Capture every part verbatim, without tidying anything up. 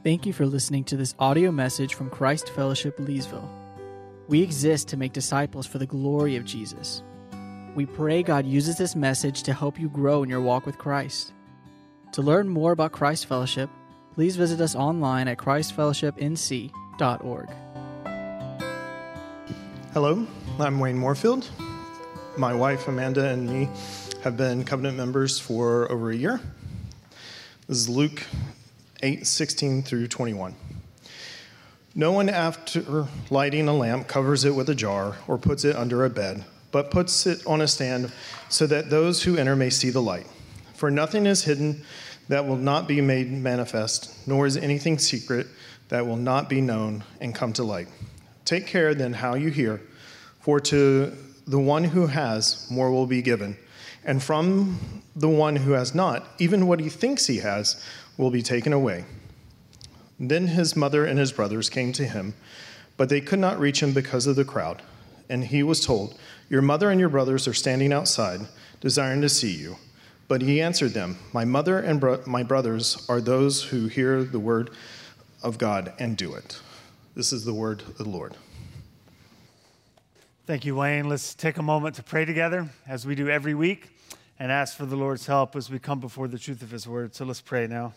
Thank you for listening to this audio message from Christ Fellowship Leesville. We exist to make disciples for the glory of Jesus. We pray God uses this message to help you grow in your walk with Christ. To learn more about Christ Fellowship, please visit us online at christ fellowship n c dot org. Hello, I'm Wayne Moorfield. My wife Amanda and me have been covenant members for over a year. This is Luke eight sixteen through twenty-one. No one after lighting a lamp covers it with a jar or puts it under a bed, but puts it on a stand so that those who enter may see the light. For nothing is hidden that will not be made manifest, nor is anything secret that will not be known and come to light. Take care then how you hear, for to the one who has, more will be given, and from the one who has not, even what he thinks he has will be taken away. Then his mother and his brothers came to him, but they could not reach him because of the crowd. And he was told, "Your mother and your brothers are standing outside, desiring to see you." But he answered them, "My mother and bro- my brothers are those who hear the word of God and do it." This is the word of the Lord. Thank you, Wayne. Let's take a moment to pray together, as we do every week, and ask for the Lord's help as we come before the truth of his word. So let's pray now.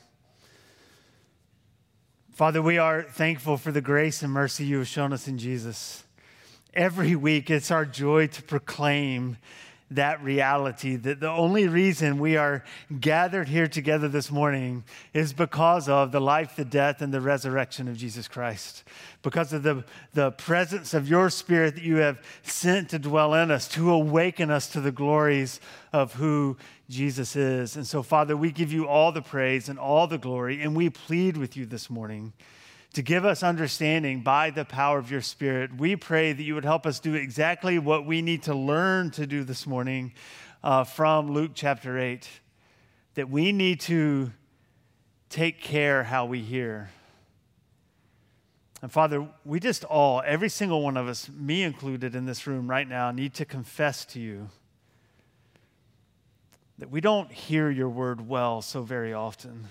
Father, we are thankful for the grace and mercy you have shown us in Jesus. Every week, it's our joy to proclaim that reality, that the only reason we are gathered here together this morning is because of the life, the death, and the resurrection of Jesus Christ. Because of the, the presence of your Spirit that you have sent to dwell in us, to awaken us to the glories of who Jesus is. And so, Father, we give you all the praise and all the glory, and we plead with you this morning to give us understanding by the power of your Spirit. We pray that you would help us do exactly what we need to learn to do this morning uh, from Luke chapter eight, that we need to take care how we hear. And Father, we just all, every single one of us, me included in this room right now, need to confess to you that we don't hear your word well so very often.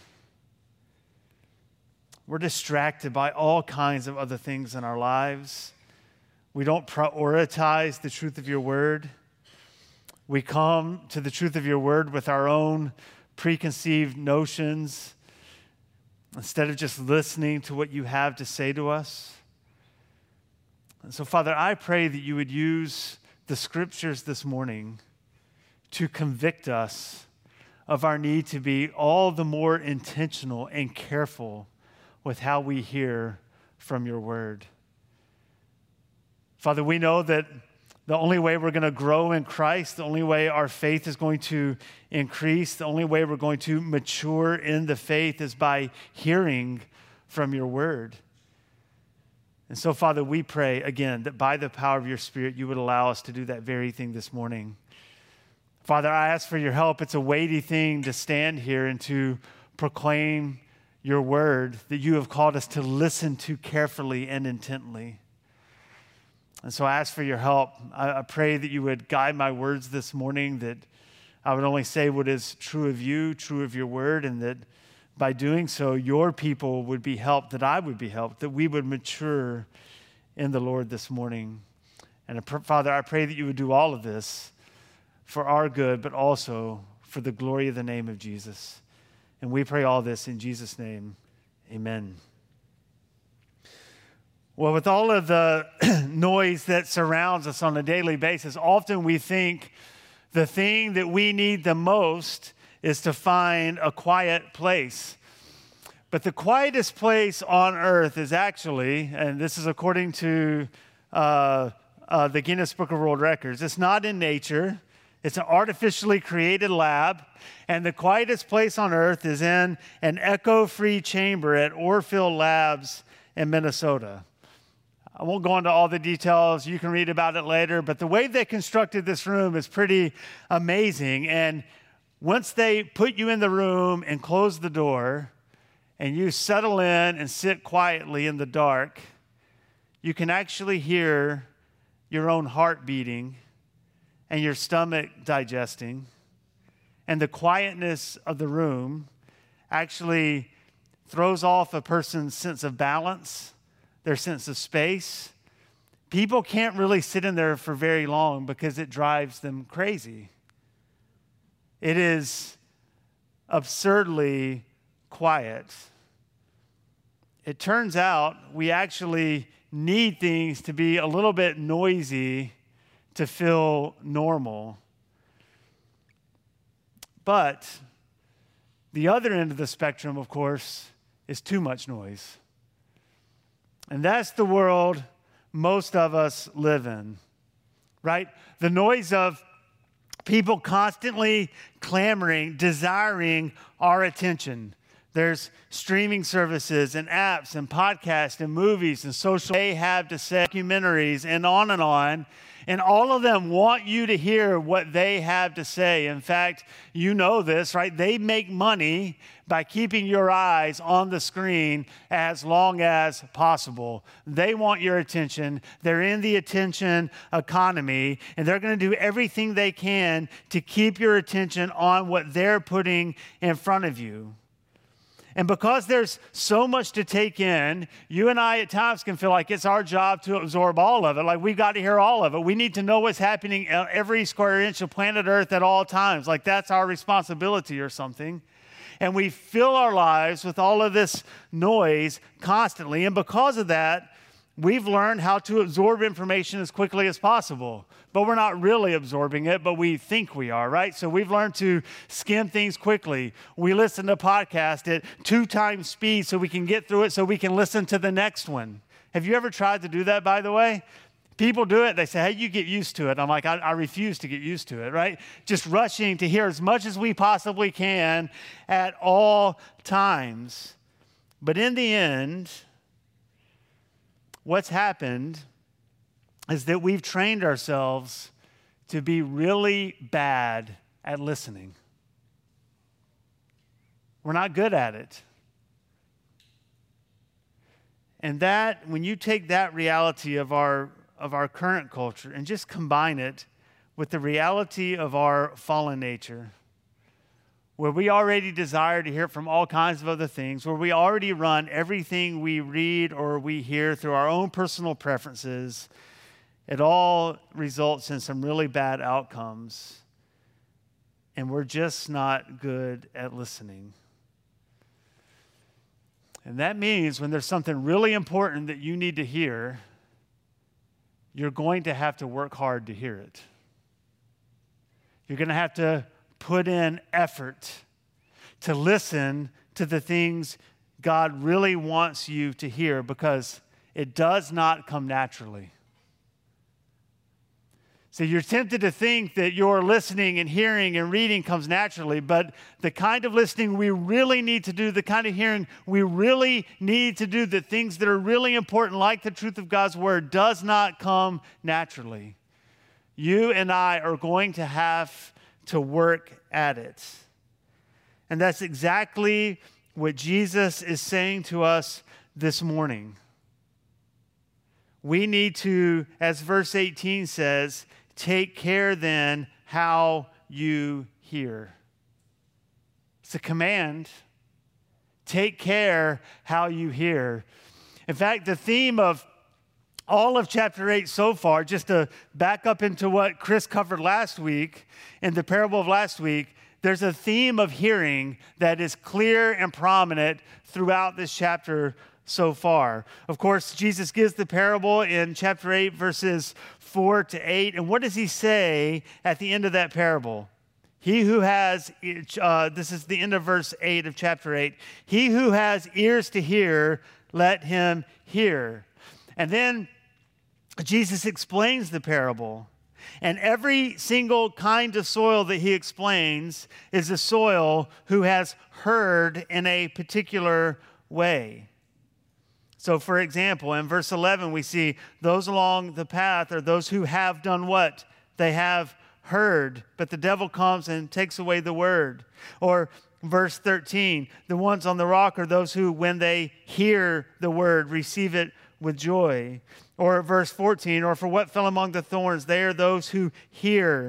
We're distracted by all kinds of other things in our lives. We don't prioritize the truth of your word. We come to the truth of your word with our own preconceived notions instead of just listening to what you have to say to us. And so, Father, I pray that you would use the scriptures this morning to convict us of our need to be all the more intentional and careful with how we hear from your word. Father, we know that the only way we're going to grow in Christ, the only way our faith is going to increase, the only way we're going to mature in the faith is by hearing from your word. And so, Father, we pray again that by the power of your Spirit, you would allow us to do that very thing this morning. Father, I ask for your help. It's a weighty thing to stand here and to proclaim your word that you have called us to listen to carefully and intently. And so I ask for your help. I, I pray that you would guide my words this morning, that I would only say what is true of you, true of your word, and that by doing so, your people would be helped, that I would be helped, that we would mature in the Lord this morning. And Father, I pray that you would do all of this for our good, but also for the glory of the name of Jesus. And we pray all this in Jesus' name, amen. Well, with all of the noise that surrounds us on a daily basis, often we think the thing that we need the most is to find a quiet place. But the quietest place on earth is actually, and this is according to uh, uh, the Guinness Book of World Records, it's not in nature. It's an artificially created lab, and the quietest place on earth is in an echo-free chamber at Orfield Labs in Minnesota. I won't go into all the details. You can read about it later, but the way they constructed this room is pretty amazing. And once they put you in the room and close the door, and you settle in and sit quietly in the dark, you can actually hear your own heart beating and your stomach digesting, and the quietness of the room actually throws off a person's sense of balance, their sense of space. People can't really sit in there for very long because it drives them crazy. It is absurdly quiet. It turns out we actually need things to be a little bit noisy to feel normal. But the other end of the spectrum, of course, is too much noise. And that's the world most of us live in, right? The noise of people constantly clamoring, desiring our attention. There's streaming services and apps and podcasts and movies and social they have to say, documentaries and on and on. And all of them want you to hear what they have to say. In fact, you know this, right? They make money by keeping your eyes on the screen as long as possible. They want your attention. They're in the attention economy, and they're going to do everything they can to keep your attention on what they're putting in front of you. And because there's so much to take in, you and I at times can feel like it's our job to absorb all of it. Like we've got to hear all of it. We need to know what's happening every square inch of planet Earth at all times. Like that's our responsibility or something. And we fill our lives with all of this noise constantly. And because of that, we've learned how to absorb information as quickly as possible. But we're not really absorbing it, but we think we are, right? So we've learned to skim things quickly. We listen to podcasts at two times speed so we can get through it so we can listen to the next one. Have you ever tried to do that, by the way? People do it. They say, hey, you get used to it. I'm like, I, I refuse to get used to it, right? Just rushing to hear as much as we possibly can at all times. But in the end, what's happened is that we've trained ourselves to be really bad at listening. We're not good at it. And that, when you take that reality of our, of our current culture and just combine it with the reality of our fallen nature, where we already desire to hear from all kinds of other things, where we already run everything we read or we hear through our own personal preferences, it all results in some really bad outcomes. And we're just not good at listening. And that means when there's something really important that you need to hear, you're going to have to work hard to hear it. You're going to have to put in effort to listen to the things God really wants you to hear, because it does not come naturally. So you're tempted to think that your listening and hearing and reading comes naturally, but the kind of listening we really need to do, the kind of hearing we really need to do, the things that are really important, like the truth of God's word, does not come naturally. You and I are going to have to work at it. And that's exactly what Jesus is saying to us this morning. We need to, as verse eighteen says, take care then how you hear. It's a command. Take care how you hear. In fact, the theme of all of chapter eight so far, just to back up into what Chris covered last week in the parable of last week, there's a theme of hearing that is clear and prominent throughout this chapter so far. Of course, Jesus gives the parable in chapter eight, verses four to eight. And what does he say at the end of that parable? He who has, uh, this is the end of verse eight of chapter eight. He who has ears to hear, let him hear. And then Jesus explains the parable. And every single kind of soil that he explains is a soil who has heard in a particular way. So, for example, in verse eleven, we see those along the path are those who have done what? They have heard, but the devil comes and takes away the word. Or verse thirteen, the ones on the rock are those who, when they hear the word, receive it with joy. Or verse fourteen, or for what fell among the thorns, they are those who hear.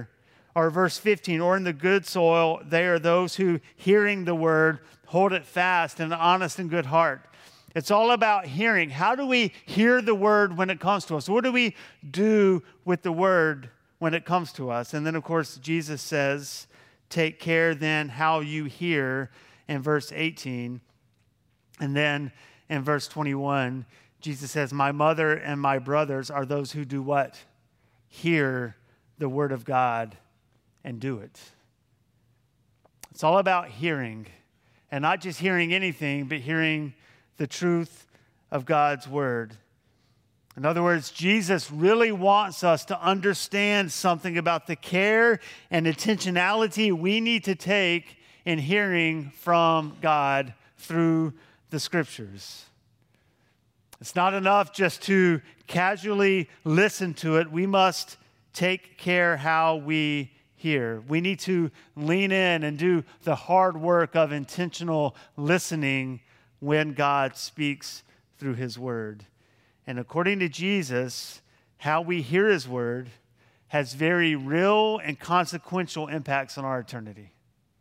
Or verse fifteen, or in the good soil, they are those who, hearing the word, hold it fast in an honest and good heart. It's all about hearing. How do we hear the word when it comes to us? What do we do with the word when it comes to us? And then, of course, Jesus says, take care then how you hear in verse eighteen. And then in verse twenty-one, Jesus says, my mother and my brothers are those who do what? Hear the word of God and do it. It's all about hearing, and not just hearing anything, but hearing the truth of God's word. In other words, Jesus really wants us to understand something about the care and intentionality we need to take in hearing from God through the scriptures. It's not enough just to casually listen to it. We must take care how we hear. We need to lean in and do the hard work of intentional listening when God speaks through his word. And according to Jesus, how we hear his word has very real and consequential impacts on our eternity.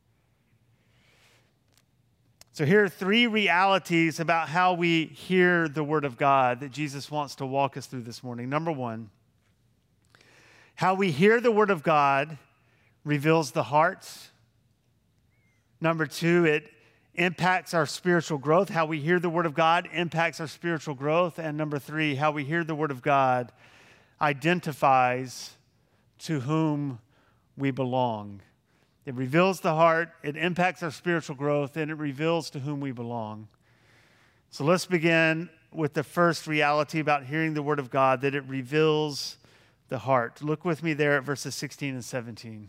So here are three realities about how we hear the word of God that Jesus wants to walk us through this morning. Number one, how we hear the word of God reveals the heart. Number two, it impacts our spiritual growth. How we hear the word of God impacts our spiritual growth. And number three, how we hear the word of God identifies to whom we belong. It reveals the heart, it impacts our spiritual growth, and it reveals to whom we belong. So let's begin with the first reality about hearing the word of God, that it reveals the heart. Look with me there at verses sixteen and seventeen.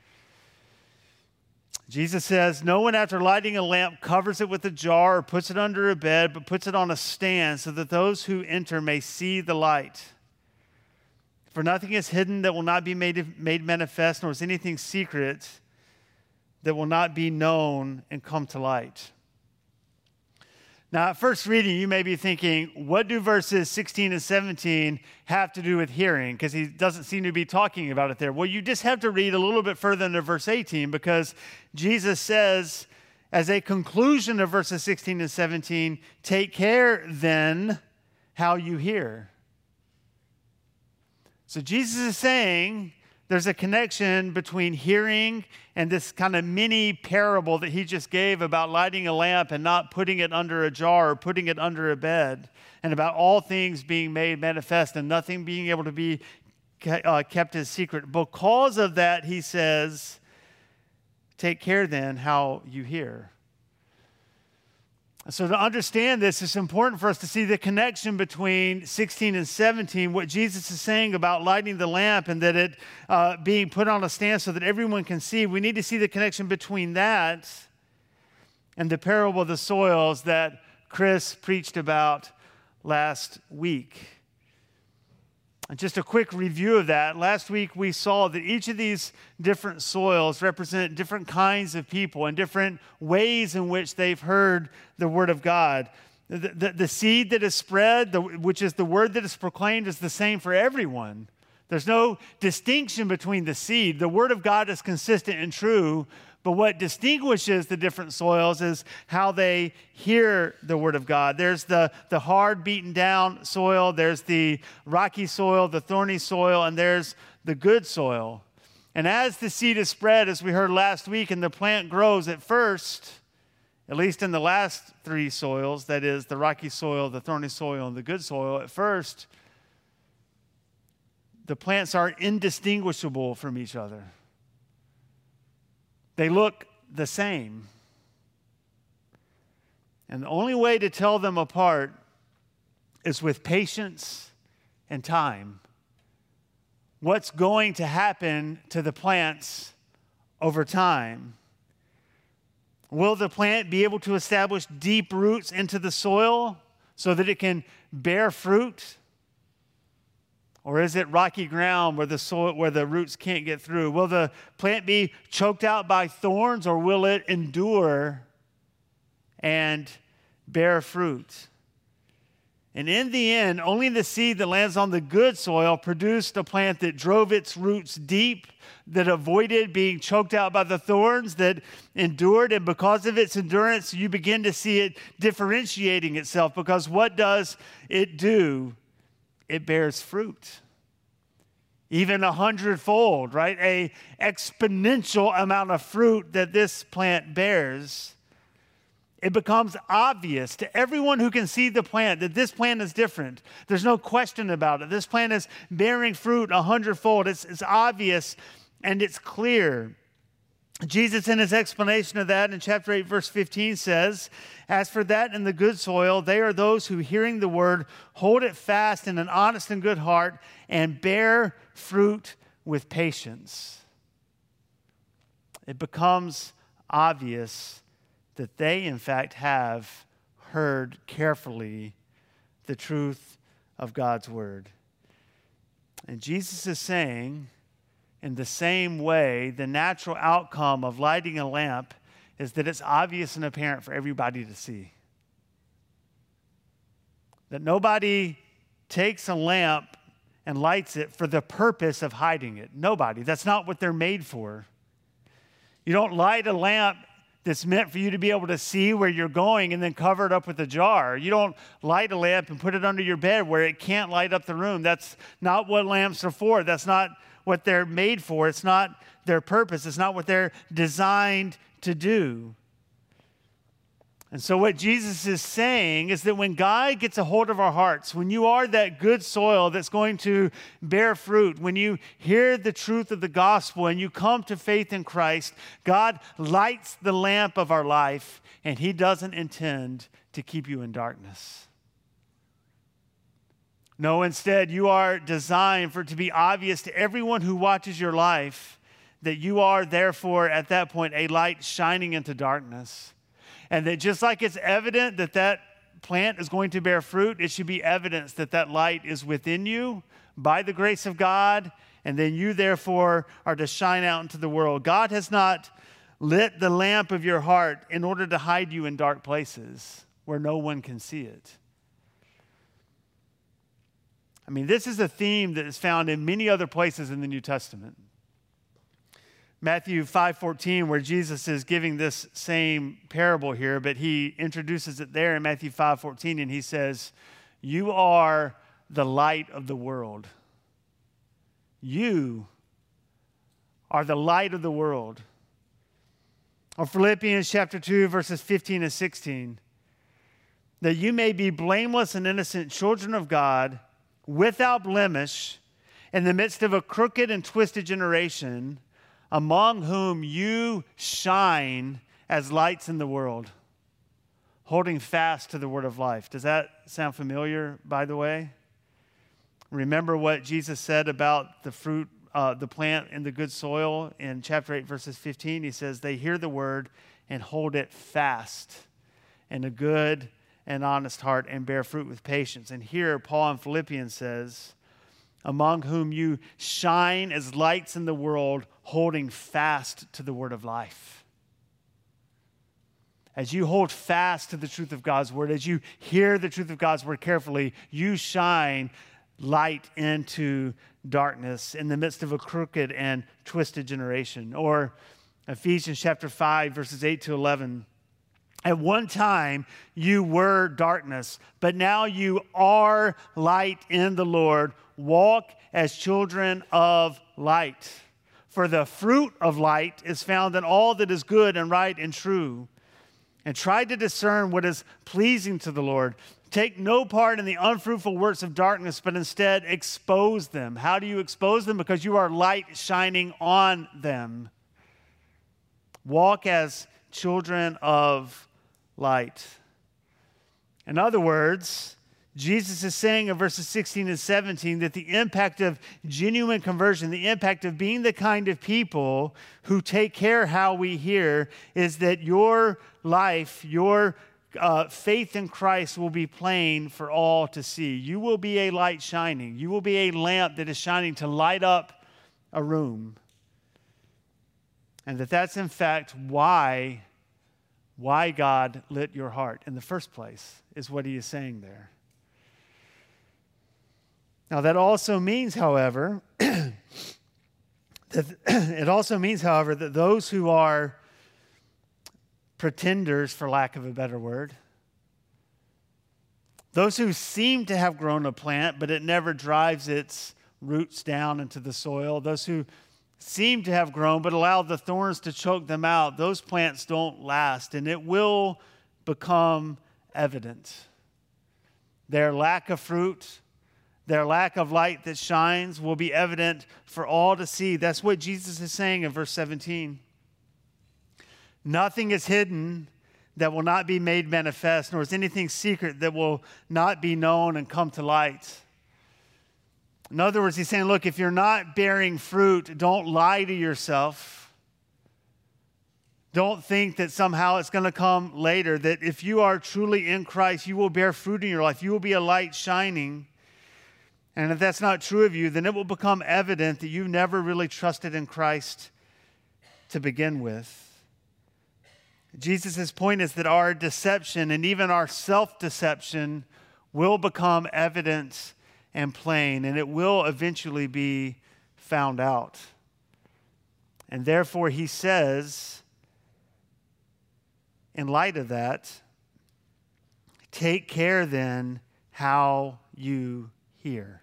Jesus says, no one after lighting a lamp covers it with a jar or puts it under a bed, but puts it on a stand so that those who enter may see the light. For nothing is hidden that will not be made, made manifest, nor is anything secret that will not be known and come to light. Now, at first reading, you may be thinking, what do verses sixteen and seventeen have to do with hearing? Because he doesn't seem to be talking about it there. Well, you just have to read a little bit further into verse eighteen, because Jesus says, as a conclusion of verses sixteen and seventeen, take care then how you hear. So Jesus is saying there's a connection between hearing and this kind of mini parable that he just gave about lighting a lamp and not putting it under a jar or putting it under a bed, and about all things being made manifest and nothing being able to be uh, kept as secret. Because of that, he says, take care then how you hear. So to understand this, it's important for us to see the connection between sixteen and seventeen, what Jesus is saying about lighting the lamp and that it uh, being put on a stand so that everyone can see. We need to see the connection between that and the parable of the soils that Chris preached about last week. And just a quick review of that. Last week we saw that each of these different soils represent different kinds of people and different ways in which they've heard the word of God. The, the, the seed that is spread, the, which is the word that is proclaimed, is the same for everyone. There's no distinction between the seed. The word of God is consistent and true, but what distinguishes the different soils is how they hear the word of God. There's the, the hard, beaten down soil. There's the rocky soil, the thorny soil, and there's the good soil. And as the seed is spread, as we heard last week, and the plant grows at first, at least in the last three soils, that is the rocky soil, the thorny soil, and the good soil, at first, the plants are indistinguishable from each other. They look the same. And the only way to tell them apart is with patience and time. What's going to happen to the plants over time? Will the plant be able to establish deep roots into the soil so that it can bear fruit? Or is it rocky ground where the soil, where the roots can't get through? Will the plant be choked out by thorns, or will it endure and bear fruit? And in the end, only the seed that lands on the good soil produced a plant that drove its roots deep, that avoided being choked out by the thorns, that endured. And because of its endurance, you begin to see it differentiating itself. Because what does it do? It bears fruit. Even a hundredfold, right? A exponential amount of fruit that this plant bears. It becomes obvious to everyone who can see the plant that this plant is different. There's no question about it. This plant is bearing fruit a hundredfold. It's, it's obvious and it's clear. Jesus, in his explanation of that in chapter eight, verse fifteen says, "As for that in the good soil, they are those who, hearing the word, hold it fast in an honest and good heart and bear fruit with patience." It becomes obvious that they, in fact, have heard carefully the truth of God's word. And Jesus is saying, in the same way, the natural outcome of lighting a lamp is that it's obvious and apparent for everybody to see. That nobody takes a lamp and lights it for the purpose of hiding it. Nobody. That's not what they're made for. You don't light a lamp that's meant for you to be able to see where you're going and then cover it up with a jar. You don't light a lamp and put it under your bed where it can't light up the room. That's not what lamps are for. That's not what they're made for. It's not their purpose. It's not what they're designed to do. And so what Jesus is saying is that when God gets a hold of our hearts, when you are that good soil that's going to bear fruit, when you hear the truth of the gospel and you come to faith in Christ, God lights the lamp of our life, and he doesn't intend to keep you in darkness. No, instead, you are designed for it to be obvious to everyone who watches your life that you are, therefore, at that point, a light shining into darkness. And that just like it's evident that that plant is going to bear fruit, it should be evidence that that light is within you by the grace of God, and then you, therefore, are to shine out into the world. God has not lit the lamp of your heart in order to hide you in dark places where no one can see it. I mean, this is a theme that is found in many other places in the New Testament. Matthew five fourteen, where Jesus is giving this same parable here, but he introduces it there in Matthew five fourteen, and he says, "You are the light of the world." You are the light of the world. Or Philippians chapter two, verses fifteen and sixteen, that you may be blameless and innocent children of God, without blemish, in the midst of a crooked and twisted generation, among whom you shine as lights in the world, holding fast to the word of life. Does that sound familiar, by the way? Remember what Jesus said about the fruit, uh, the plant in the good soil in chapter eight, verses fifteen. He says, they hear the word and hold it fast in a good and honest heart and bear fruit with patience. And here, Paul in Philippians says, among whom you shine as lights in the world, holding fast to the word of life. As you hold fast to the truth of God's word, as you hear the truth of God's word carefully, you shine light into darkness in the midst of a crooked and twisted generation. Or Ephesians chapter five, verses eight to eleven. At one time, you were darkness, but now you are light in the Lord. Walk as children of light. For the fruit of light is found in all that is good and right and true. And try to discern what is pleasing to the Lord. Take no part in the unfruitful works of darkness, but instead expose them. How do you expose them? Because you are light shining on them. Walk as children of light. In other words, Jesus is saying in verses sixteen and seventeen that the impact of genuine conversion, the impact of being the kind of people who take care how we hear, is that your life, your uh, faith in Christ will be plain for all to see. You will be a light shining. You will be a lamp that is shining to light up a room. And that that's in fact why, why God lit your heart in the first place, is what he is saying there. Now, that also means, however, that it also means, however, that those who are pretenders, for lack of a better word, those who seem to have grown a plant, but it never drives its roots down into the soil, those who seem to have grown, but allow the thorns to choke them out, those plants don't last, and it will become evident. Their lack of fruit, their lack of light that shines will be evident for all to see. That's what Jesus is saying in verse seventeen. Nothing is hidden that will not be made manifest, nor is anything secret that will not be known and come to light. In other words, he's saying, look, if you're not bearing fruit, don't lie to yourself. Don't think that somehow it's going to come later, that if you are truly in Christ, you will bear fruit in your life. You will be a light shining. And if that's not true of you, then it will become evident that you've never really trusted in Christ to begin with. Jesus' point is that our deception and even our self-deception will become evident and plain, and it will eventually be found out. And therefore, he says, in light of that, take care then how you hear.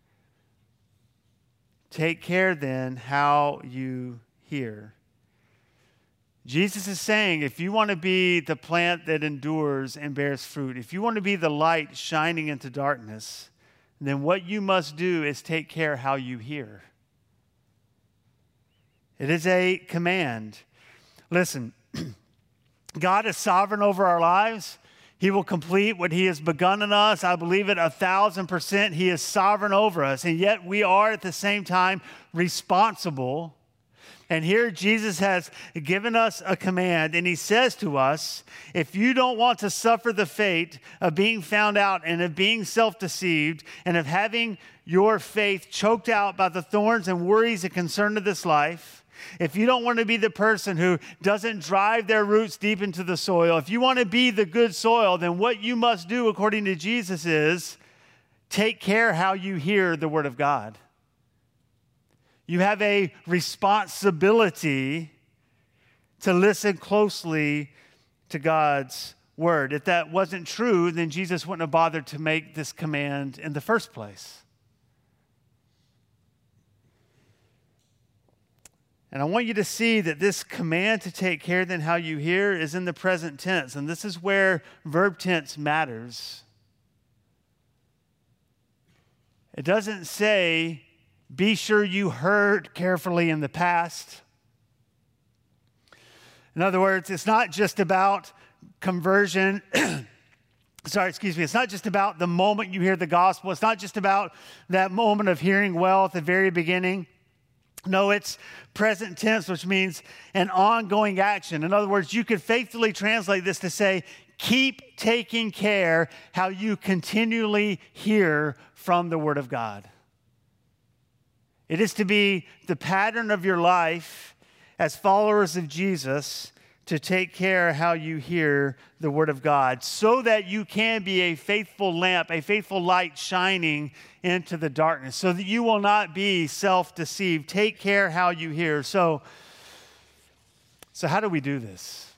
Take care then how you hear. Jesus is saying, if you want to be the plant that endures and bears fruit, if you want to be the light shining into darkness, then what you must do is take care how you hear. It is a command. Listen, God is sovereign over our lives. He will complete what he has begun in us. I believe it a thousand percent. He is sovereign over us. And yet we are at the same time responsible. And here Jesus has given us a command, and he says to us, if you don't want to suffer the fate of being found out and of being self-deceived and of having your faith choked out by the thorns and worries and concern of this life, if you don't want to be the person who doesn't drive their roots deep into the soil, if you want to be the good soil, then what you must do, according to Jesus, is take care how you hear the word of God. You have a responsibility to listen closely to God's word. If that wasn't true, then Jesus wouldn't have bothered to make this command in the first place. And I want you to see that this command to take care then how you hear is in the present tense. And this is where verb tense matters. It doesn't say, be sure you heard carefully in the past. In other words, it's not just about conversion. Sorry, excuse me. It's not just about the moment you hear the gospel. It's not just about that moment of hearing well at the very beginning. No, it's present tense, which means an ongoing action. In other words, you could faithfully translate this to say, keep taking care how you continually hear from the Word of God. It is to be the pattern of your life as followers of Jesus to take care how you hear the Word of God so that you can be a faithful lamp, a faithful light shining into the darkness so that you will not be self-deceived. Take care how you hear. So, so how do we do this?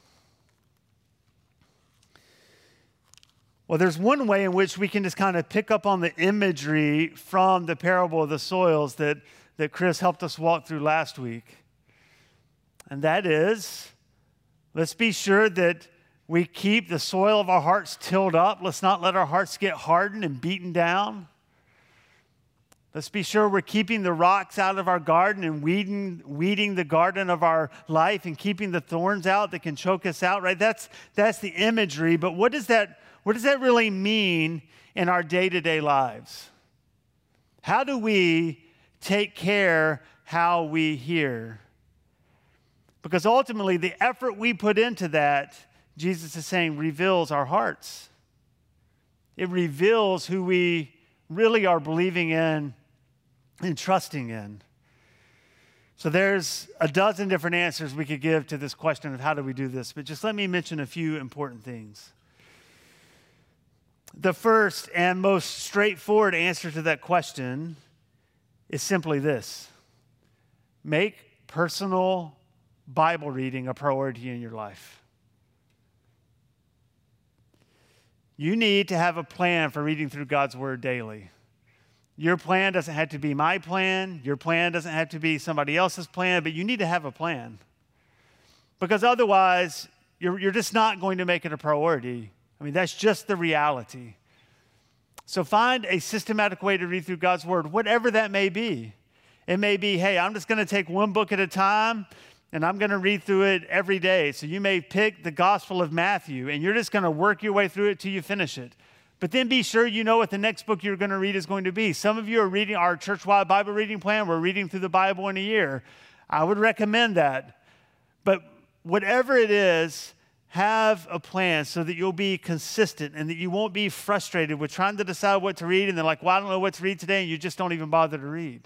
Well, there's one way in which we can just kind of pick up on the imagery from the parable of the soils that, that Chris helped us walk through last week. And that is, let's be sure that we keep the soil of our hearts tilled up. Let's not let our hearts get hardened and beaten down. Let's be sure we're keeping the rocks out of our garden and weeding, weeding the garden of our life and keeping the thorns out that can choke us out, right? That's, that's the imagery. But what does that What does that really mean in our day-to-day lives? How do we take care how we hear? Because ultimately, the effort we put into that, Jesus is saying, reveals our hearts. It reveals who we really are believing in and trusting in. So there's a dozen different answers we could give to this question of how do we do this, but just let me mention a few important things. The first and most straightforward answer to that question is simply this: make personal Bible reading a priority in your life. You need to have a plan for reading through God's Word daily. Your plan doesn't have to be my plan. Your plan doesn't have to be somebody else's plan, but you need to have a plan. Because otherwise, you're, you're just not going to make it a priority. I mean, that's just the reality. So find a systematic way to read through God's Word, whatever that may be. It may be, hey, I'm just going to take one book at a time, and I'm going to read through it every day. So you may pick the Gospel of Matthew, and you're just going to work your way through it till you finish it. But then be sure you know what the next book you're going to read is going to be. Some of you are reading our church-wide Bible reading plan. We're reading through the Bible in a year. I would recommend that. But whatever it is, have a plan so that you'll be consistent and that you won't be frustrated with trying to decide what to read and then like, well, I don't know what to read today, and you just don't even bother to read.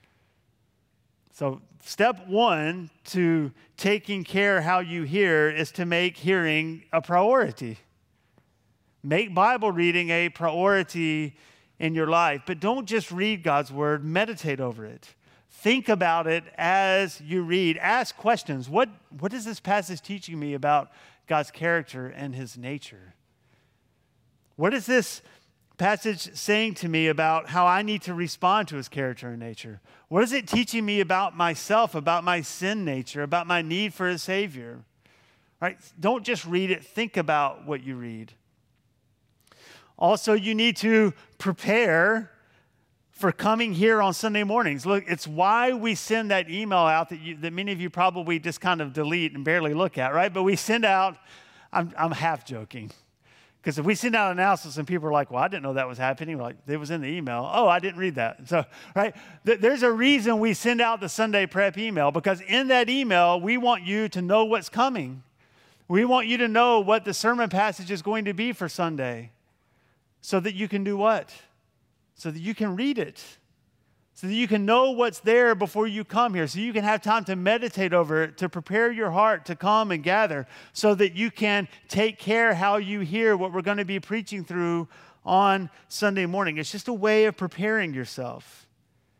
So step one to taking care how you hear is to make hearing a priority. Make Bible reading a priority in your life, but don't just read God's Word, meditate over it. Think about it as you read. Ask questions. What, what is this passage teaching me about God's character and his nature? What is this passage saying to me about how I need to respond to his character and nature? What is it teaching me about myself, about my sin nature, about my need for a Savior? Right? Don't just read it. Think about what you read. Also, you need to prepare for coming here on Sunday mornings. Look, it's why we send that email out that, you, that many of you probably just kind of delete and barely look at, right? But we send out, I'm, I'm half joking, because if we send out announcements and people are like, well, I didn't know that was happening, we're like, it was in the email. Oh, I didn't read that. So, right, th- there's a reason we send out the Sunday prep email, because in that email, we want you to know what's coming. We want you to know what the sermon passage is going to be for Sunday, so that you can do what? So that you can read it, so that you can know what's there before you come here, so you can have time to meditate over it, to prepare your heart to come and gather, so that you can take care how you hear what we're going to be preaching through on Sunday morning. It's just a way of preparing yourself.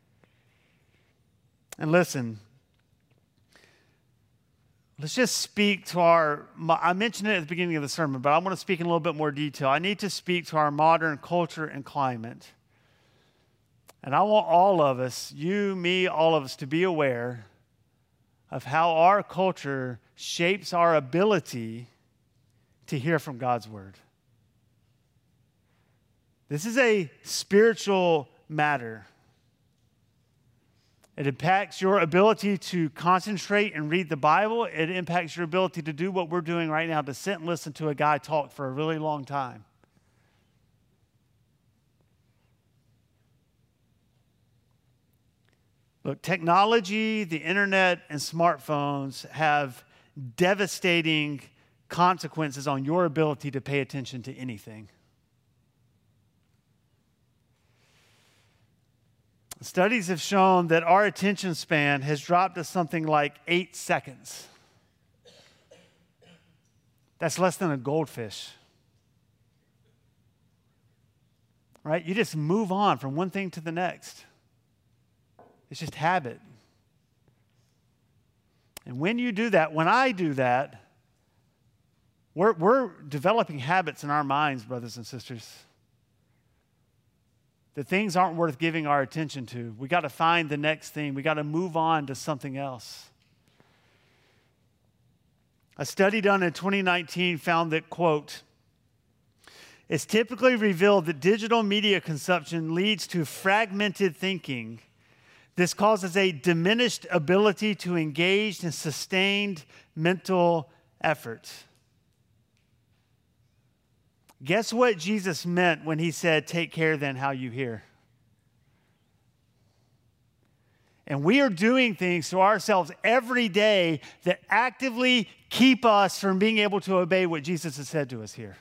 And listen, let's just speak to our, I mentioned it at the beginning of the sermon, but I want to speak in a little bit more detail. I need to speak to our modern culture and climate. And I want all of us, you, me, all of us, to be aware of how our culture shapes our ability to hear from God's Word. This is a spiritual matter. It impacts your ability to concentrate and read the Bible. It impacts your ability to do what we're doing right now, to sit and listen to a guy talk for a really long time. Look, technology, the internet, and smartphones have devastating consequences on your ability to pay attention to anything. Studies have shown that our attention span has dropped to something like eight seconds. That's less than a goldfish. Right? You just move on from one thing to the next. It's just habit. And when you do that, when I do that, we're, we're developing habits in our minds, brothers and sisters, that things aren't worth giving our attention to. We got to find the next thing. We got to move on to something else. A study done in twenty nineteen found that, quote, it's typically revealed that digital media consumption leads to fragmented thinking. This causes a diminished ability to engage in sustained mental effort. Guess what Jesus meant when he said, take care then how you hear? And we are doing things to ourselves every day that actively keep us from being able to obey what Jesus has said to us here.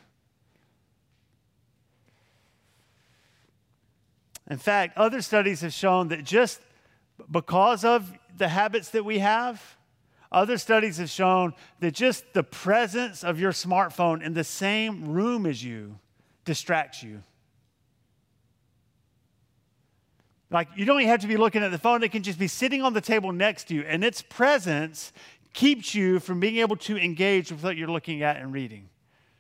In fact, other studies have shown that just because of the habits that we have, other studies have shown that just the presence of your smartphone in the same room as you distracts you. Like, you don't even have to be looking at the phone. It can just be sitting on the table next to you, and its presence keeps you from being able to engage with what you're looking at and reading.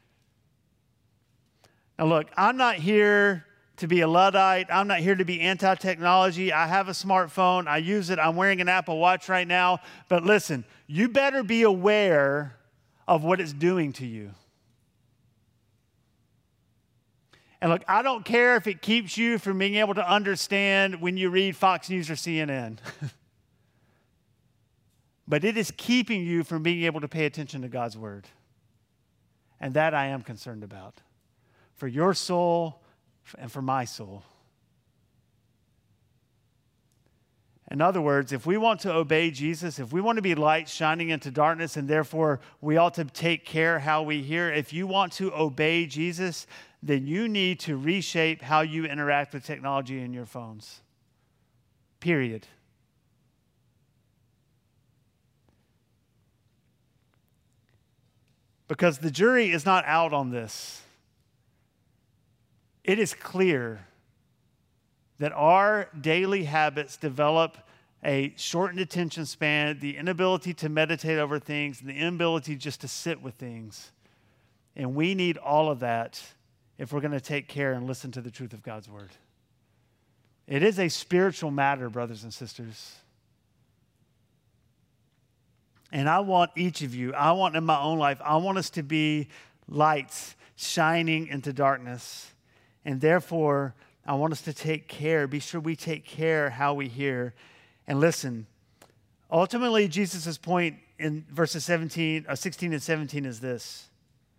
Now, look, I'm not here to be a Luddite. I'm not here to be anti-technology. I have a smartphone. I use it. I'm wearing an Apple Watch right now. But listen, you better be aware of what it's doing to you. And look, I don't care if it keeps you from being able to understand when you read Fox News or C N N. But it is keeping you from being able to pay attention to God's word. And that I am concerned about. For your soul and for my soul. In other words, if we want to obey Jesus, if we want to be light shining into darkness, and therefore we ought to take care how we hear, if you want to obey Jesus, then you need to reshape how you interact with technology in your phones. Period. Because the jury is not out on this. It is clear that our daily habits develop a shortened attention span, the inability to meditate over things, and the inability just to sit with things. And we need all of that if we're going to take care and listen to the truth of God's word. It is a spiritual matter, brothers and sisters. And I want each of you, I want in my own life, I want us to be lights shining into darkness. And therefore, I want us to take care, be sure we take care how we hear. And listen, ultimately, Jesus' point in verses seventeen, or sixteen and seventeen is this.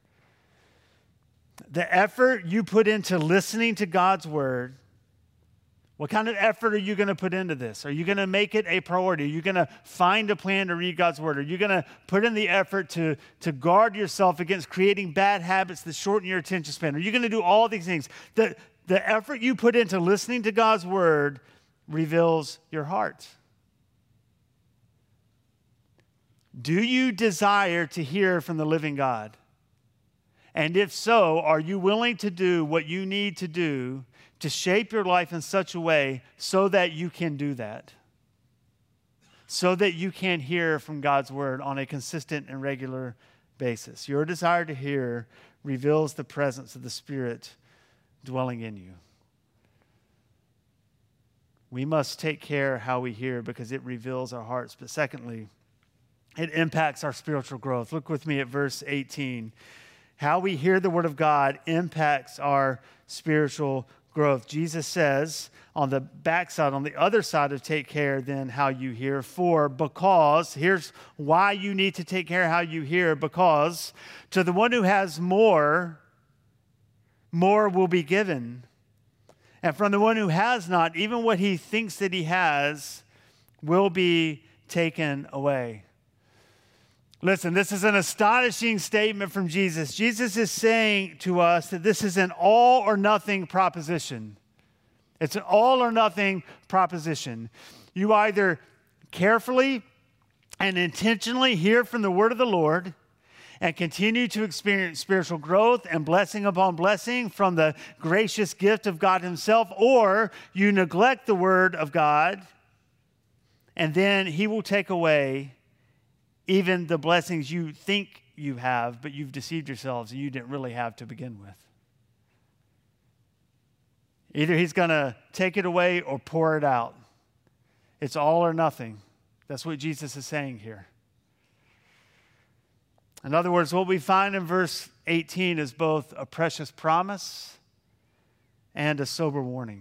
The effort you put into listening to God's word, what kind of effort are you going to put into this? Are you going to make it a priority? Are you going to find a plan to read God's word? Are you going to put in the effort to, to guard yourself against creating bad habits that shorten your attention span? Are you going to do all these things? The, the effort you put into listening to God's word reveals your heart. Do you desire to hear from the living God? And if so, are you willing to do what you need to do to shape your life in such a way so that you can do that? So that you can hear from God's word on a consistent and regular basis. Your desire to hear reveals the presence of the Spirit dwelling in you. We must take care how we hear because it reveals our hearts. But secondly, it impacts our spiritual growth. Look with me at verse eighteen. How we hear the word of God impacts our spiritual growth. Jesus says on the backside, on the other side of take care than how you hear, for because, here's why you need to take care how you hear, because to the one who has more, more will be given. And from the one who has not, even what he thinks that he has will be taken away. Listen, this is an astonishing statement from Jesus. Jesus is saying to us that this is an all or nothing proposition. It's an all or nothing proposition. You either carefully and intentionally hear from the word of the Lord and continue to experience spiritual growth and blessing upon blessing from the gracious gift of God himself, or you neglect the word of God and then he will take away even the blessings you think you have, but you've deceived yourselves and you didn't really have to begin with. Either he's going to take it away or pour it out. It's all or nothing. That's what Jesus is saying here. In other words, what we find in verse eighteen is both a precious promise and a sober warning.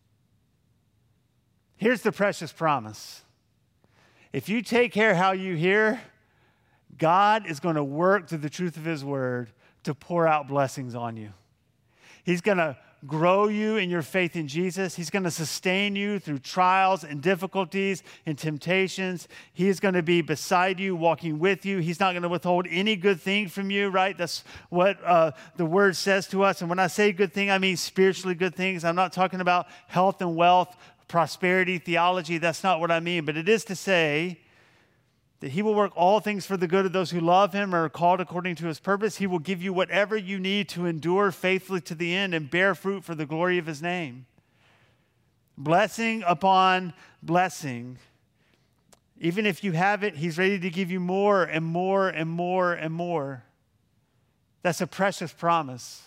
Here's the precious promise. If you take care how you hear, God is going to work through the truth of his word to pour out blessings on you. He's going to grow you in your faith in Jesus. He's going to sustain you through trials and difficulties and temptations. He is going to be beside you, walking with you. He's not going to withhold any good thing from you, right? That's what uh, the word says to us. And when I say good thing, I mean spiritually good things. I'm not talking about health and wealth, prosperity, theology. That's not what I mean. But it is to say that he will work all things for the good of those who love him or are called according to his purpose. He will give you whatever you need to endure faithfully to the end and bear fruit for the glory of his name. Blessing upon blessing. Even if you have it, he's ready to give you more and more and more and more. That's a precious promise.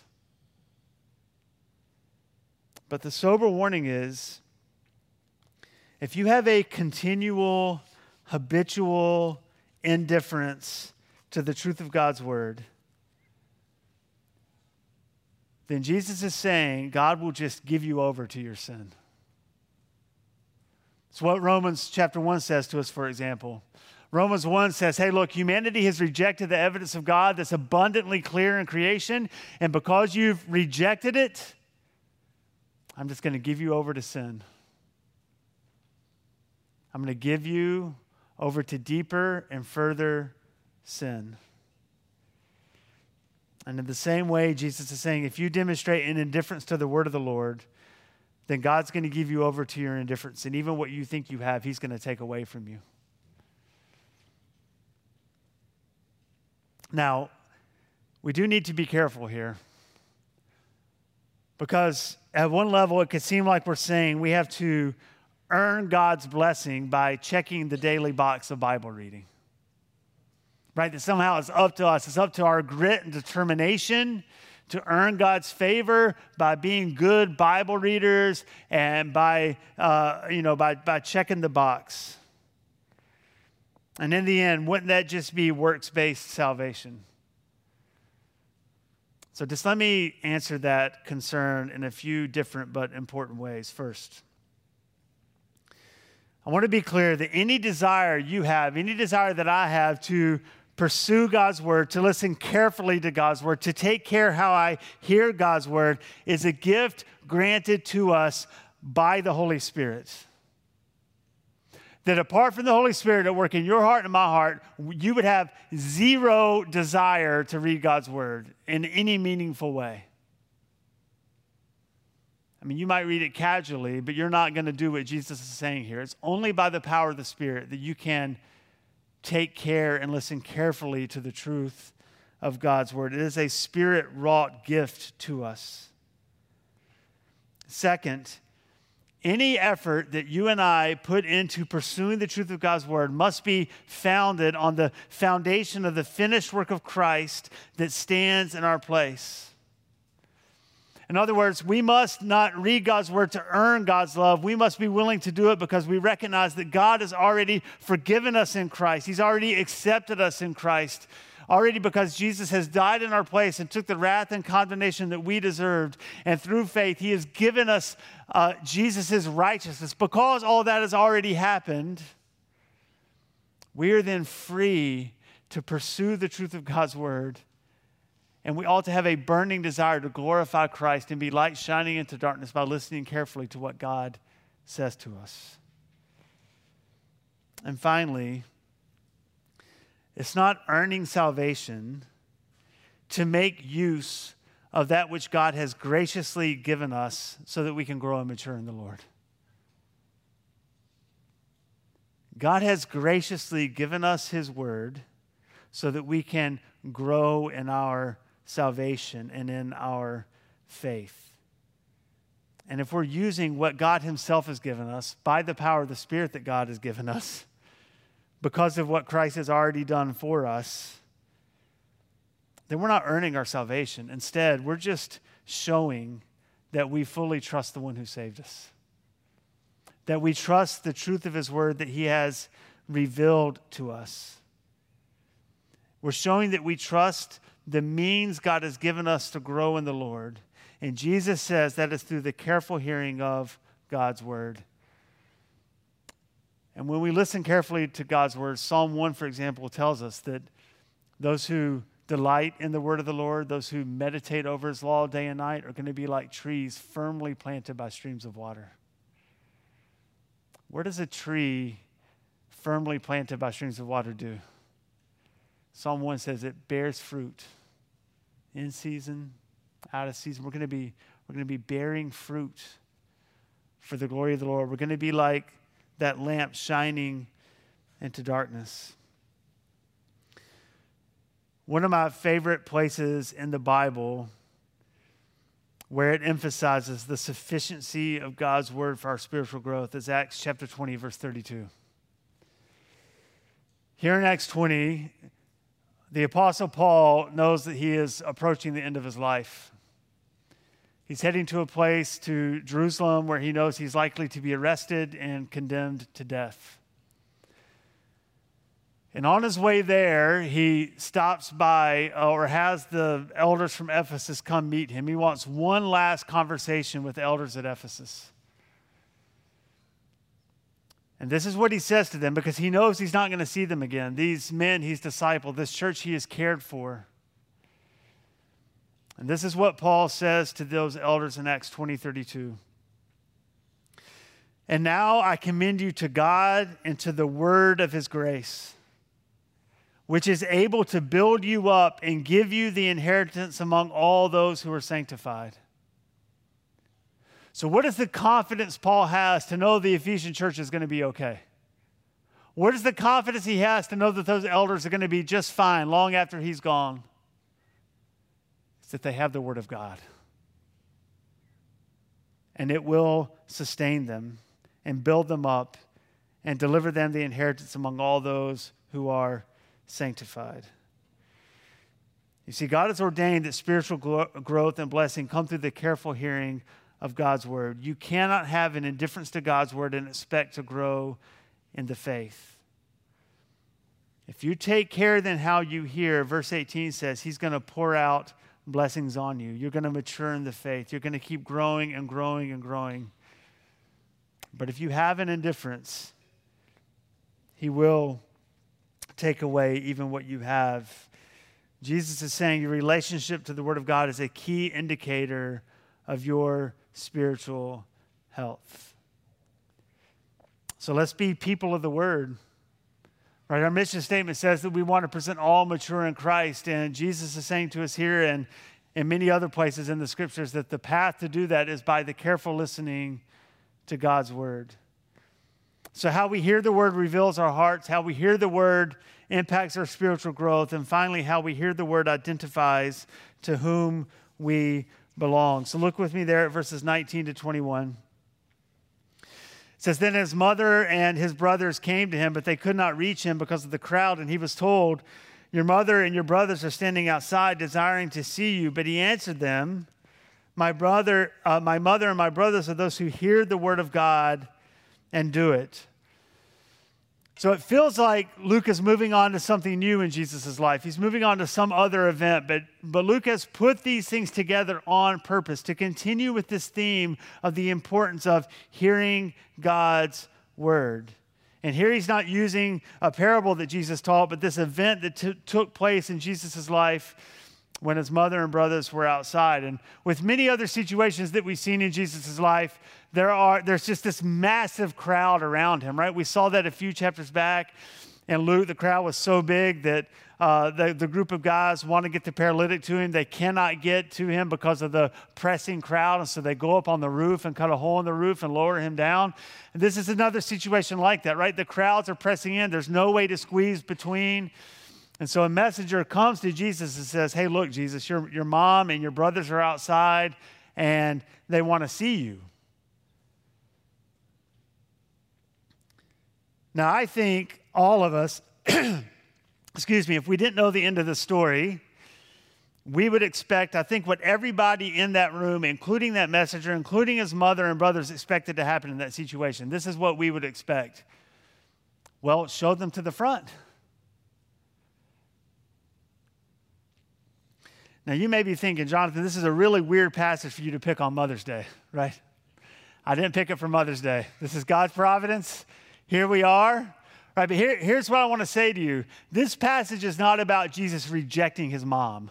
But the sober warning is, if you have a continual, habitual indifference to the truth of God's word, then Jesus is saying God will just give you over to your sin. It's what Romans chapter one says to us, for example. Romans one says, hey, look, humanity has rejected the evidence of God that's abundantly clear in creation, and because you've rejected it, I'm just going to give you over to sin. I'm going to give you over to deeper and further sin. And in the same way, Jesus is saying, if you demonstrate an indifference to the word of the Lord, then God's going to give you over to your indifference. And even what you think you have, he's going to take away from you. Now, we do need to be careful here. Because at one level, it could seem like we're saying we have to earn God's blessing by checking the daily box of Bible reading. Right? That somehow it's up to us. It's up to our grit and determination to earn God's favor by being good Bible readers and by, uh, you know, by, by checking the box. And in the end, wouldn't that just be works-based salvation? So just let me answer that concern in a few different but important ways. First, I want to be clear that any desire you have, any desire that I have to pursue God's word, to listen carefully to God's word, to take care how I hear God's word, is a gift granted to us by the Holy Spirit. That apart from the Holy Spirit at work in your heart and my heart, you would have zero desire to read God's word in any meaningful way. I mean, you might read it casually, but you're not going to do what Jesus is saying here. It's only by the power of the Spirit that you can take care and listen carefully to the truth of God's word. It is a Spirit-wrought gift to us. Second, any effort that you and I put into pursuing the truth of God's word must be founded on the foundation of the finished work of Christ that stands in our place. In other words, we must not read God's word to earn God's love. We must be willing to do it because we recognize that God has already forgiven us in Christ. He's already accepted us in Christ. Already because Jesus has died in our place and took the wrath and condemnation that we deserved. And through faith, he has given us uh, Jesus' righteousness. Because all that has already happened, we are then free to pursue the truth of God's word. And we ought to have a burning desire to glorify Christ and be light shining into darkness by listening carefully to what God says to us. And finally, it's not earning salvation to make use of that which God has graciously given us so that we can grow and mature in the Lord. God has graciously given us his word so that we can grow in our salvation and in our faith. And if we're using what God himself has given us by the power of the Spirit that God has given us, because of what Christ has already done for us, then we're not earning our salvation. Instead, we're just showing that we fully trust the one who saved us. That we trust the truth of his word that he has revealed to us. We're showing that we trust the means God has given us to grow in the Lord. And Jesus says that is through the careful hearing of God's word. And when we listen carefully to God's word, Psalm one, for example, tells us that those who delight in the word of the Lord, those who meditate over his law day and night, are going to be like trees firmly planted by streams of water. Where does a tree firmly planted by streams of water do? Psalm one says it bears fruit in season, out of season. We're going to be, we're going to be bearing fruit for the glory of the Lord. We're going to be like that lamp shining into darkness. One of my favorite places in the Bible where it emphasizes the sufficiency of God's word for our spiritual growth is Acts chapter twenty, verse thirty-two. Here in Acts twenty, the Apostle Paul knows that he is approaching the end of his life. He's heading to a place, to Jerusalem, where he knows he's likely to be arrested and condemned to death. And on his way there, he stops by or has the elders from Ephesus come meet him. He wants one last conversation with the elders at Ephesus. And this is what he says to them, because he knows he's not going to see them again. These men he's discipled, this church he has cared for. And this is what Paul says to those elders in Acts twenty thirty-two. And now I commend you to God and to the word of his grace, which is able to build you up and give you the inheritance among all those who are sanctified. So what is the confidence Paul has to know the Ephesian church is going to be okay? What is the confidence he has to know that those elders are going to be just fine long after he's gone? It's that they have the word of God. And it will sustain them and build them up and deliver them the inheritance among all those who are sanctified. You see, God has ordained that spiritual gro- growth and blessing come through the careful hearing of God's word. You cannot have an indifference to God's word and expect to grow in the faith. If you take care then how you hear, verse eighteen says, he's going to pour out blessings on you. You're going to mature in the faith. You're going to keep growing and growing and growing. But if you have an indifference, he will take away even what you have. Jesus is saying your relationship to the Word of God is a key indicator of your spiritual health. So let's be people of the Word. Right? Our mission statement says that we want to present all mature in Christ, and Jesus is saying to us here and in many other places in the Scriptures that the path to do that is by the careful listening to God's Word. So how we hear the word reveals our hearts. How we hear the word impacts our spiritual growth. And finally, how we hear the word identifies to whom we belong. So look with me there at verses nineteen to twenty-one. It says, then his mother and his brothers came to him, but they could not reach him because of the crowd. And he was told, your mother and your brothers are standing outside desiring to see you. But he answered them, my brother, uh, my mother and my brothers are those who hear the word of God and do it. So it feels like Luke is moving on to something new in Jesus' life. He's moving on to some other event, but, but Luke has put these things together on purpose to continue with this theme of the importance of hearing God's word. And here he's not using a parable that Jesus taught, but this event that t- took place in Jesus' life when his mother and brothers were outside. And with many other situations that we've seen in Jesus' life, there are there's just this massive crowd around him, right? We saw that a few chapters back. And Luke, the crowd was so big that uh, the, the group of guys want to get the paralytic to him. They cannot get to him because of the pressing crowd. And so they go up on the roof and cut a hole in the roof and lower him down. And this is another situation like that, right? The crowds are pressing in. There's no way to squeeze between. And so a messenger comes to Jesus and says, hey, look, Jesus, your, your mom and your brothers are outside and they want to see you. Now, I think all of us, excuse me, if we didn't know the end of the story, we would expect, I think, what everybody in that room, including that messenger, including his mother and brothers, expected to happen in that situation. This is what we would expect. Well, show them to the front. Now, you may be thinking, Jonathan, this is a really weird passage for you to pick on Mother's Day, right? I didn't pick it for Mother's Day. This is God's providence. Here we are. Right, but here, here's what I want to say to you. This passage is not about Jesus rejecting his mom.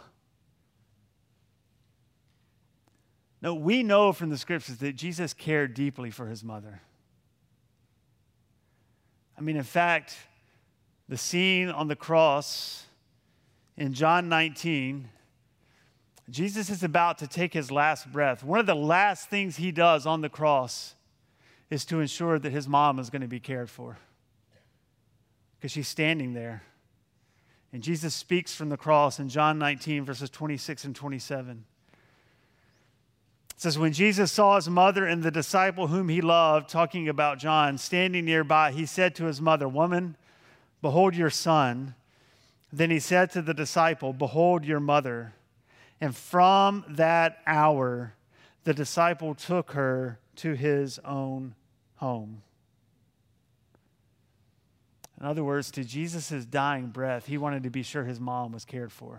No, we know from the Scriptures that Jesus cared deeply for his mother. I mean, in fact, the scene on the cross in John nineteen, Jesus is about to take his last breath. One of the last things he does on the cross is to ensure that his mom is going to be cared for. Because she's standing there And Jesus speaks from the cross in John nineteen, verses twenty-six and twenty-seven. It says, when Jesus saw his mother and the disciple whom he loved, talking about John, standing nearby, he said to his mother, "Woman, behold your son." Then he said to the disciple, "Behold your mother." And from that hour, the disciple took her to his own home. In other words, to Jesus' dying breath, he wanted to be sure his mom was cared for.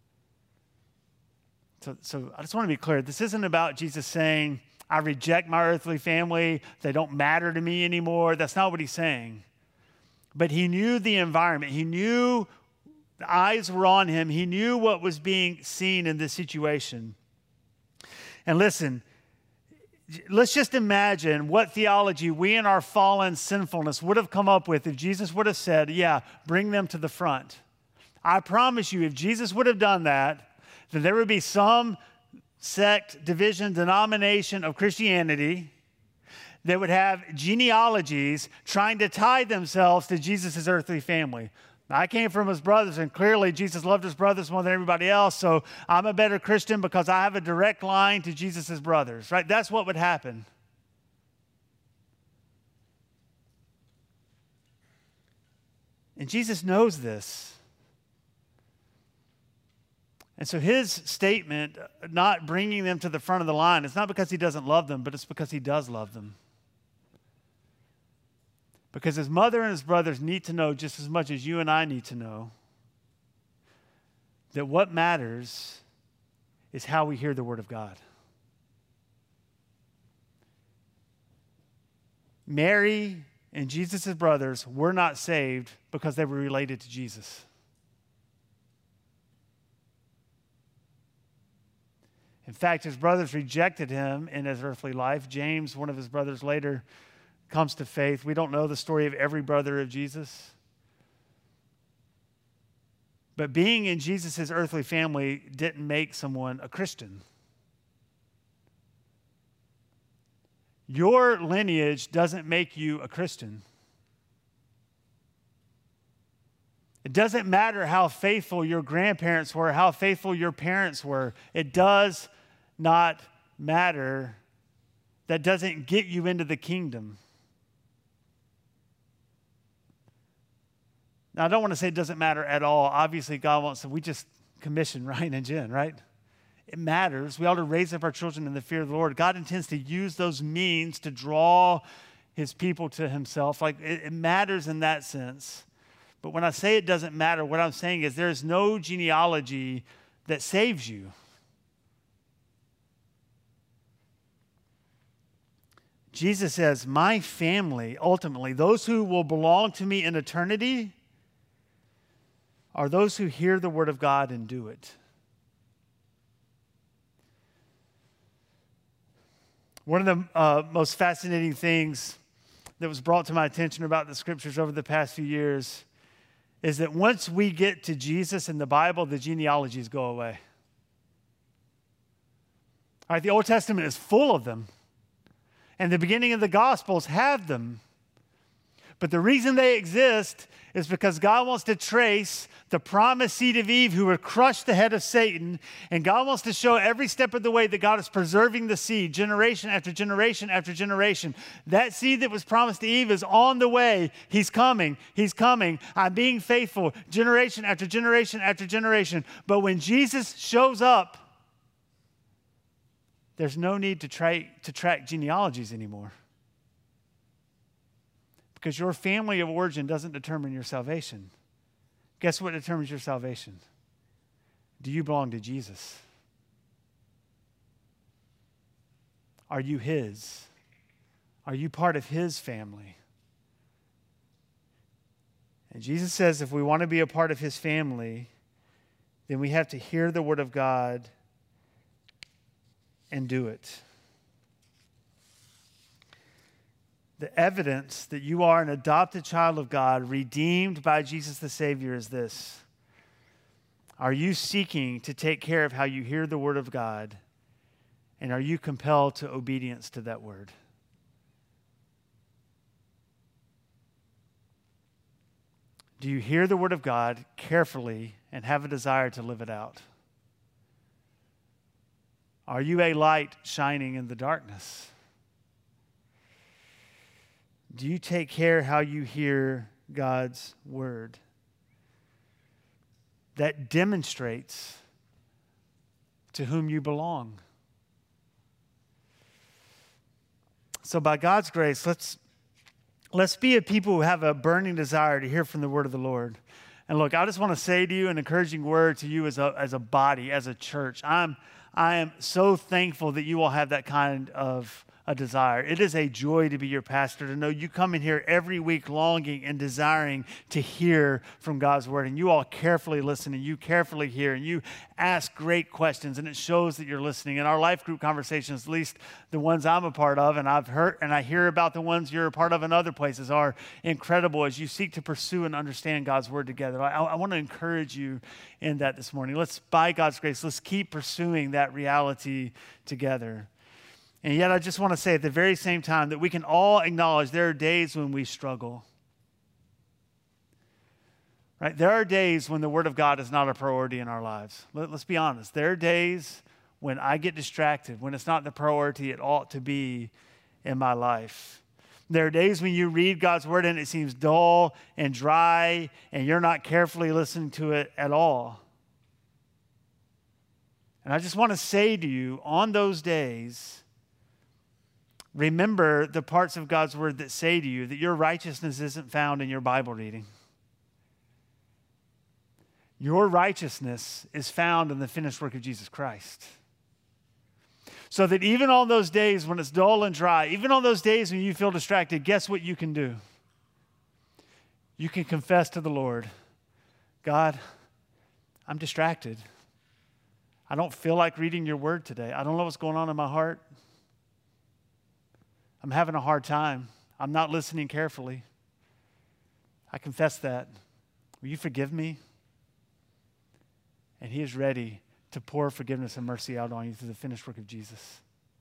So, so I just want to be clear. This isn't about Jesus saying, I reject my earthly family. They don't matter to me anymore. That's not what he's saying. But he knew the environment. He knew the eyes were on him. He knew what was being seen in this situation. And listen, let's just imagine what theology we in our fallen sinfulness would have come up with if Jesus would have said, yeah, bring them to the front. I promise you, if Jesus would have done that, then there would be some sect, division, denomination of Christianity that would have genealogies trying to tie themselves to Jesus' earthly family. I came from his brothers, and clearly Jesus loved his brothers more than everybody else, so I'm a better Christian because I have a direct line to Jesus' brothers, right? That's what would happen. And Jesus knows this. And so his statement, not bringing them to the front of the line, it's not because he doesn't love them, but it's because he does love them. Because his mother and his brothers need to know just as much as you and I need to know that what matters is how we hear the word of God. Mary and Jesus' brothers were not saved because they were related to Jesus. In fact, his brothers rejected him in his earthly life. James, one of his brothers, later comes to faith. We don't know the story of every brother of Jesus. But being in Jesus' earthly family didn't make someone a Christian. Your lineage doesn't make you a Christian. It doesn't matter how faithful your grandparents were, how faithful your parents were. It does not matter. That doesn't get you into the kingdom. Now, I don't want to say it doesn't matter at all. Obviously, God wants to, we just commission Ryan and Jen, right? It matters. We ought to raise up our children in the fear of the Lord. God intends to use those means to draw his people to himself. Like, it, it matters in that sense. But when I say it doesn't matter, what I'm saying is there is no genealogy that saves you. Jesus says, my family, ultimately, those who will belong to me in eternity, are those who hear the word of God and do it. One of the uh, most fascinating things that was brought to my attention about the scriptures over the past few years is that once we get to Jesus in the Bible, the genealogies go away. All right, the Old Testament is full of them. And the beginning of the Gospels have them. But the reason they exist is because God wants to trace the promised seed of Eve who would crush the head of Satan. And God wants to show every step of the way that God is preserving the seed, generation after generation after generation. That seed that was promised to Eve is on the way. He's coming. He's coming. I'm being faithful generation after generation after generation. But when Jesus shows up, there's no need to, tra- to track genealogies anymore. Because your family of origin doesn't determine your salvation. Guess what determines your salvation? Do you belong to Jesus? Are you his? Are you part of his family? And Jesus says if we want to be a part of his family, then we have to hear the word of God and do it. The evidence that you are an adopted child of God, redeemed by Jesus the Savior, is this. Are you seeking to take care of how you hear the word of God? And are you compelled to obedience to that word? Do Do you hear the word of God carefully and have a desire to live it out? Are you a light shining in the darkness? Do you take care how you hear God's word? That demonstrates to whom you belong. So by God's grace, let's let's be a people who have a burning desire to hear from the word of the Lord. And look, I just want to say to you an encouraging word to you as a as a body, as a church. I'm I am so thankful that you all have that kind of a desire. It is a joy to be your pastor, to know you come in here every week longing and desiring to hear from God's word. And you all carefully listen and you carefully hear and you ask great questions, and it shows that you're listening. And our life group conversations, at least the ones I'm a part of, and I've heard and I hear about the ones you're a part of in other places, are incredible as you seek to pursue and understand God's word together. I, I want to encourage you in that this morning. Let's, by God's grace, let's keep pursuing that reality together. And yet I just want to say at the very same time that we can all acknowledge there are days when we struggle. Right? There are days when the Word of God is not a priority in our lives. Let, let's be honest. There are days when I get distracted, when it's not the priority it ought to be in my life. There are days when you read God's Word and it seems dull and dry and you're not carefully listening to it at all. And I just want to say to you, on those days, remember the parts of God's word that say to you that your righteousness isn't found in your Bible reading. Your righteousness is found in the finished work of Jesus Christ. So that even on those days when it's dull and dry, even on those days when you feel distracted, guess what you can do? You can confess to the Lord, God, I'm distracted. I don't feel like reading your word today. I don't know what's going on in my heart. I'm having a hard time. I'm not listening carefully. I confess that. Will you forgive me? And he is ready to pour forgiveness and mercy out on you through the finished work of Jesus.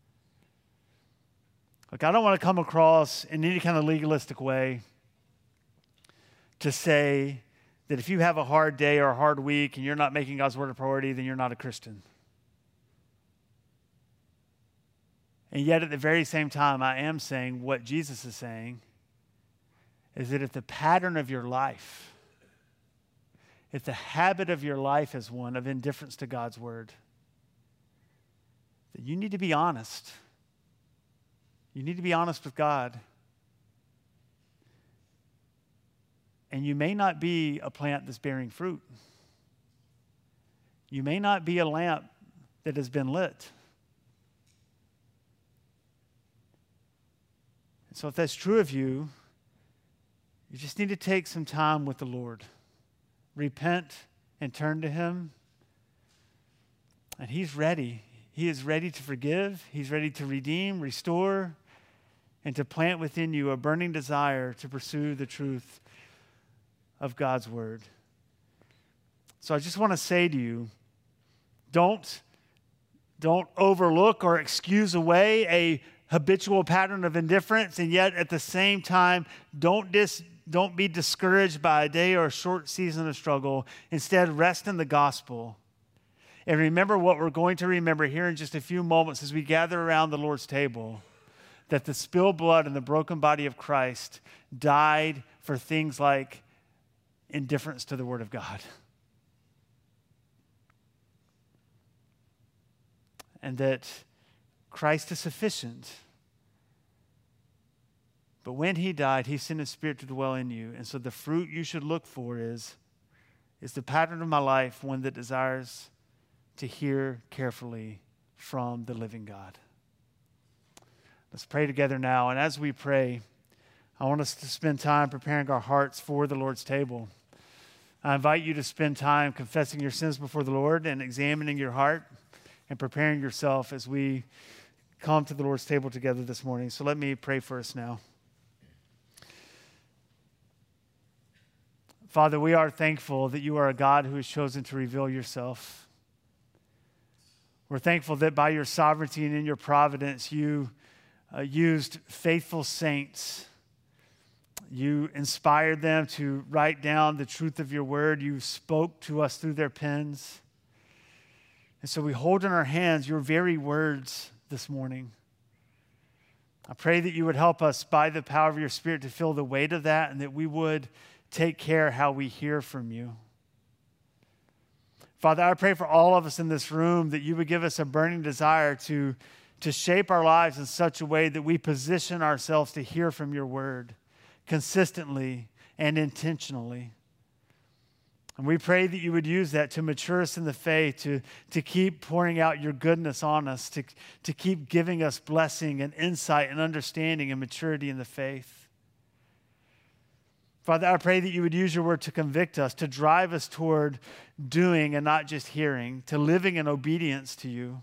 Look, I don't want to come across in any kind of legalistic way to say that if you have a hard day or a hard week and you're not making God's word a priority, then you're not a Christian. And yet at the very same time, I am saying what Jesus is saying is that if the pattern of your life, if the habit of your life is one of indifference to God's word, that you need to be honest. You need to be honest with God. And you may not be a plant that's bearing fruit. You may not be a lamp that has been lit. So if that's true of you, you just need to take some time with the Lord. Repent and turn to him. And he's ready. He is ready to forgive. He's ready to redeem, restore, and to plant within you a burning desire to pursue the truth of God's word. So I just want to say to you, don't, don't overlook or excuse away a habitual pattern of indifference, and yet at the same time, don't dis, don't be discouraged by a day or a short season of struggle. Instead, rest in the gospel. And remember what we're going to remember here in just a few moments as we gather around the Lord's table, that the spilled blood and the broken body of Christ died for things like indifference to the word of God. And that Christ is sufficient. But when he died, he sent his spirit to dwell in you. And so the fruit you should look for is, is the pattern of my life, one that desires to hear carefully from the living God. Let's pray together now. And as we pray, I want us to spend time preparing our hearts for the Lord's table. I invite you to spend time confessing your sins before the Lord and examining your heart and preparing yourself as we come to the Lord's table together this morning. So let me pray for us now. Father, we are thankful that you are a God who has chosen to reveal yourself. We're thankful that by your sovereignty and in your providence, you uh, used faithful saints You inspired them to write down the truth of your word. You spoke to us through their pens. And so we hold in our hands your very words this morning. I pray that you would help us by the power of your Spirit to feel the weight of that, and that we would take care how we hear from you. Father, I pray for all of us in this room that you would give us a burning desire to, to shape our lives in such a way that we position ourselves to hear from your word consistently and intentionally. And we pray that you would use that to mature us in the faith, to, to keep pouring out your goodness on us, to, to keep giving us blessing and insight and understanding and maturity in the faith. Father, I pray that you would use your word to convict us, to drive us toward doing and not just hearing, to living in obedience to you.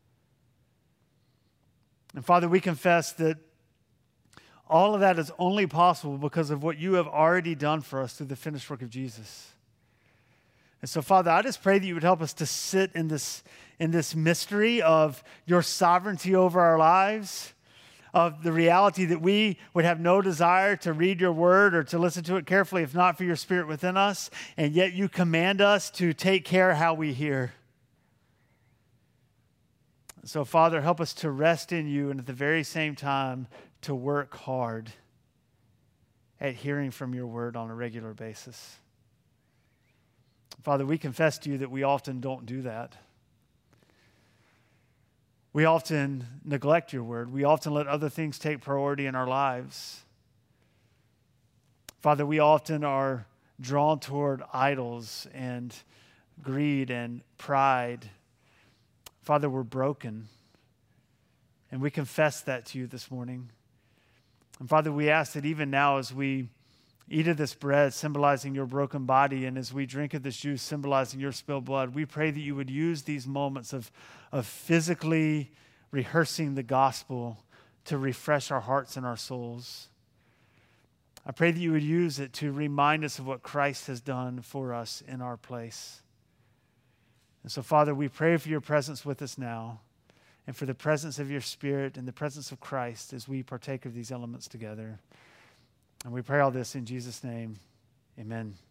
And Father, we confess that all of that is only possible because of what you have already done for us through the finished work of Jesus. And so, Father, I just pray that you would help us to sit in this, in this mystery of your sovereignty over our lives, of the reality that we would have no desire to read your word or to listen to it carefully if not for your Spirit within us, and yet you command us to take care how we hear. So, Father, help us to rest in you and at the very same time to work hard at hearing from your word on a regular basis. Father, we confess to you that we often don't do that. We often neglect your word. We often let other things take priority in our lives. Father, we often are drawn toward idols and greed and pride. Father, we're broken, and we confess that to you this morning. And Father, we ask that even now as we eat of this bread, symbolizing your broken body, and as we drink of this juice, symbolizing your spilled blood, we pray that you would use these moments of, of physically rehearsing the gospel to refresh our hearts and our souls. I pray that you would use it to remind us of what Christ has done for us in our place. And so, Father, we pray for your presence with us now, and for the presence of your Spirit and the presence of Christ as we partake of these elements together. And we pray all this in Jesus' name. Amen.